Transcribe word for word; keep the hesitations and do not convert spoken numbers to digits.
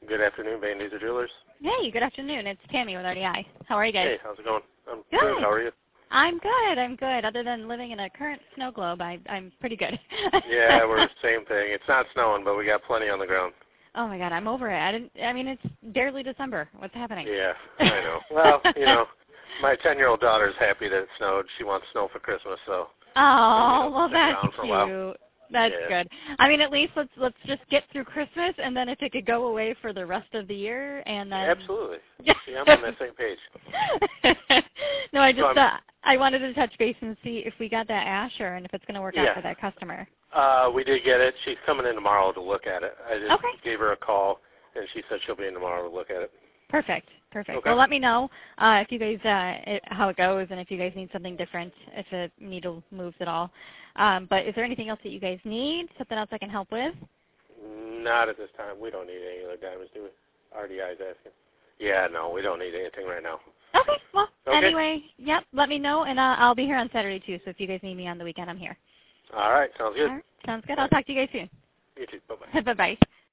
Good afternoon, Van Duzer Jewelers. Hey, good afternoon. It's Tammy with R D I. How are you guys? Hey, how's it going? I'm good. good. How are you? I'm good. I'm good. Other than living in a current snow globe, I, I'm pretty good. Yeah, we're the same thing. It's not snowing, but we got plenty on the ground. Oh my God, I'm over it. I didn't. I mean, it's barely December. What's happening? Yeah, I know. Well, you know, my ten-year-old daughter's happy that it snowed. She wants snow for Christmas, so. Oh, you know, well, that's cute. That's yeah. good. I mean, at least let's let's just get through Christmas, and then if it could go away for the rest of the year, and then absolutely. See, I'm on that same page. No, I just so uh, I wanted to touch base and see if we got that Asher and if it's going to work yeah. out for that customer. Uh, we did get it. She's coming in tomorrow to look at it. I just okay. gave her a call, and she said she'll be in tomorrow to look at it. Perfect. Perfect. Okay. Well, let me know uh, if you guys uh, it, how it goes, and if you guys need something different, if the needle moves at all. Um, but is there anything else that you guys need? Something else I can help with? Not at this time. We don't need any other diamonds, do we? R D I's asking. Yeah, no, we don't need anything right now. Okay. Well, okay. anyway, yep. Let me know, and uh, I'll be here on Saturday too. So if you guys need me on the weekend, I'm here. All right. Sounds good. All right. Sounds good. I'll talk to you guys soon. You too. Bye bye. Bye bye.